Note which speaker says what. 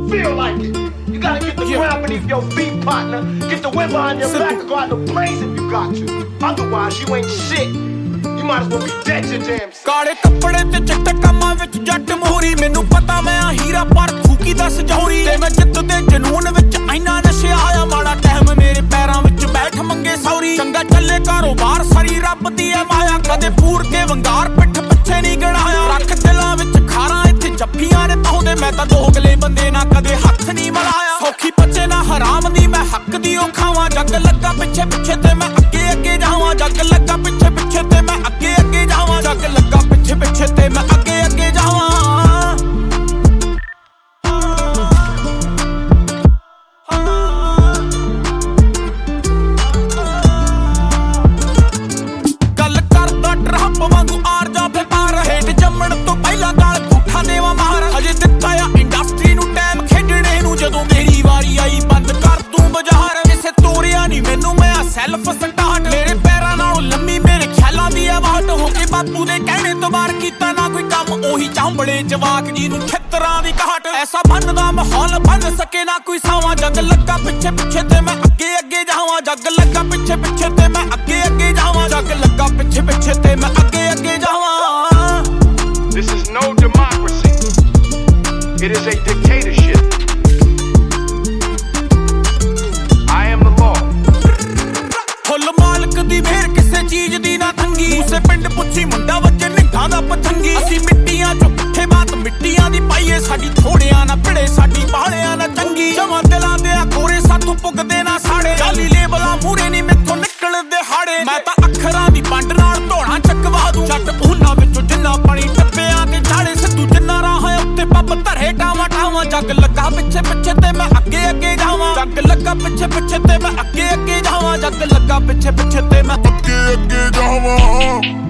Speaker 1: feel like it. You gotta get the ground beneath your feet, partner. Get the wind behind your back and go out the blaze if you got to. Otherwise, you ain't shit. You might as well be dead your damn self.
Speaker 2: ਕਾਲੇ ਕੱਪੜੇ ਤੇ ਚਿੱਟੇ ਕੰਮਾਂ ਵਿੱਚ ਜੱਟ ਮੋਹਰੀ ਮੈਨੂੰ ਪਤਾ ਮੈਂ ਆ ਹੀਰਾ ਪਰ ਥੂਕੀ ਦੱਸ ਜੋਹਰੀ ਤੇ ਮੈਂ ਜਿੱਤ ਦੇ ਜਨੂਨ ਵਿੱਚ ਐਨਾ ਨਸ਼ਾ ਆਇਆ ਮਾੜਾ ਟਾਈਮ ਮੇਰੇ ਪੈਰਾਂ ਵਿੱਚ ਬੈਠ ਮੰਗੇ ਸੌਰੀ ਚੰਗਾ ਚੱਲੇ ਕਾਰੋਬਾਰ ਸਾਰੀ ਰੱਬ ਦੀ ਐ ਮਾਇਆ ਕਦੇ ਪੂਰ ਕੇ ਵੰਗਾਰ ਪਿੱਠ ਪਿੱਛੇ ਨਹੀਂ ਗਣਾਇਆ ਰੱਖ ਦਿਲਾਂ ਵਿੱਚ ਖਾਰਾਂ ਇੱਥੇ ਜੱਫੀਆਂ ਨੇ ਪਾਉਂਦੇ ਮੈਂ ਤਾਂ ਦੋਗਲੇ ਬੰਦੇ ਨਾ ਕਦੇ ਹੱਥ ਨਹੀਂ ਮਲਾਇਆ ਸੌਖੀ ਬੱਚੇ ਨਾ ਹਰਾਮ ਦੀ ਮੈਂ ਹੱਕ ਦੀ ਉਹ ਖਾਵਾਂ ਜੱਗ ਲੱਗਾ ਪਿੱਛੇ ਪਿੱਛੇ ਤੇ ਮੈਂ ਅੱਗੇ ਅੱਗੇ ਜਾਵਾਂ ਜੱਗ ਲੱਗਾ ਪਿੱਛੇ ਪਿੱਛੇ ਤੇ ਮੈਂ ਅੱਗੇ ਅੱਗੇ ਜਾਵਾਂ ਜੱਗ ਲੱਗਾ ਪਿੱਛੇ ਪਿੱਛੇ ਤੇ ਮੈਂ ਅੱਗੇ ਅੱਗੇ ਜਾਵਾਂ ਗੱਲ ਕਰਦਾ ਟਰੰਪ ਵਾਂਗੂ ਆਰ ਜਾ ਫੇ ਪਾਰ ਹੇਠ ਜੰਮਣ ਤੋਂ ਪਹਿਲਾਂ ਗਾਲ ਪੁੱਠਾ ਦੇਵਾ ਮਾਰ ਅਜੇ ਦਿੱਤਾ ਆ ਇੰਡਸਟਰੀ ਨੂੰ ਟਾਈਮ ਖੇਡਣੇ ਨੂੰ ਜਦੋਂ ਮੇਰੀ ਵਾਰੀ ਆਈ ਬੰਦ ਕਰ ਤੂੰ ਬਾਜ਼ਾਰ ਕਿਸੇ ਤੋਰਿਆ ਨਹੀਂ ਮੈਨੂੰ ਮੈਂ ਸੈਲਫ ਸਟਾਰਟ ਮੇਰੇ ਪੈਰਾਂ ਨਾਲੋਂ ਲੰਮੀ ਮੇਰੇ ਖਿਆਲਾਂ ਦੀ ਆਵਾਜ਼ ਹੋ ਕੇ ਬਾਪੂ ਦੇ ਕਹਿਣੇ ਤੋਂ ਬਾਹਰ ਕੀਤਾ ਨਾ ਕੋਈ ਕੰਮ ਉਹੀ ਚਾਂਬਲੇ ਜਵਾਕ ਜੀ ਨੂੰ ਛਿੱਤਰਾਂ ਦੀ ਘਾਟ ਐਸਾ ਬਣਦਾ ਮਾਹੌਲ ਬਣ ਸਕੇ ਨਾ ਕੋਈ ਸਾਵਾਂ ਜੱਗ ਲੱਗਾ ਪਿੱਛੇ ਪਿੱਛੇ ਤੇ ਮੈਂ ਅੱਗੇ ਅੱਗੇ ਜਾਵਾਂ ਜੱਗ ਲੱਗਾ ਪਿੱਛੇ ਪਿੱਛੇ ਤੇ ਮੈਂ ਅੱਗੇ ਅੱਗੇ ਜਾਵਾਂ ਜੱਗ ਲੱਗਾ ਪਿੱਛੇ ਪਿੱਛੇ ਤੇ ਮੈਂ ਅੱਗੇ ਅੱਗੇ ਜਾਵਾਂ
Speaker 1: This is no democracy. It is a dictatorship. I am the law.
Speaker 2: ਫੁੱਲ ਮਾਲਕ ਦੀ ਵੇਰ ਕਿਸੇ ਚੀਜ਼ ਦੀ ਨਾ ਤੰਗੀ ਉਸੇ ਪਿੰਡ ਪੁੱਛੀ ਮੁੰਡਾ ਵੱਜੇ ਨਿੱਘਾਂ ਦਾ ਪਤੰਗੀ ਅਸੀਂ ਮਿੱਟੀਆਂ ਚੋਂ ਕਿੱਥੇ ਬਾਤ ਮਿੱਟੀਆਂ ਦੀ ਪਾਈਏ ਸਾਡੀ ਥੋੜਿਆਂ ਨਾ ਭਿੜੇ ਸਾਡੀ ਬਾਲਿਆਂ ਨਾ ਚੰਗੀ ਜਮਾਂ ਦਿਲਾਂ ਦੇ ਆ ਕੋਰੇ ਸਾਥੋਂ ਪੁੱਗਦੇ ਨਾ ਸਾੜੇ ਜਾਲੀ ਲੇਬਲਾਂ ਮੂਰੇ ਨਹੀਂ ਮੈਥੋਂ ਨਿਕਲਦੇ ਹਾੜੇ ਮੈਂ ਤਾਂ ਅੱਖਰਾਂ ਦੀ ਪੰਡ ਨਾਲ ਧੋਣਾ ਚੱਕਵਾ ਦੂੰ ਜੱਟ ਉਹਨਾਂ ਵਿੱਚੋਂ ਜਿੰਨਾ ਪਾਣੀ ਟੱਪਿਆਂ ਤੇ ਝਾੜੇ ਸਿੱਧੂ ਜਿੰਨਾ ਰਾਹ ਹੈ ਉੱਤੇ ਪੱਬ ਧਰੇ ਟਾਵਾਂ ਟਾਵਾਂ ਜੱਗ ਲੱਗਾ ਪਿੱਛੇ ਪਿੱਛੇ ਤੇ ਮੈਂ ਅੱਗੇ ਅੱਗੇ ਜਾਵਾਂ ਜੱਗ ਲੱਗਾ ਪਿੱਛੇ ਪਿੱਛੇ ਤੇ ਮੈਂ ਅੱਗੇ ਅੱਗੇ ਜਾਵਾਂ ਜੱਗ ਲੱਗਾ ਪਿੱਛੇ ਪਿੱਛੇ ਤੇ ਮੈਂ ਅੱਗੇ ਅੱਗੇ ਜਾਵਾਂ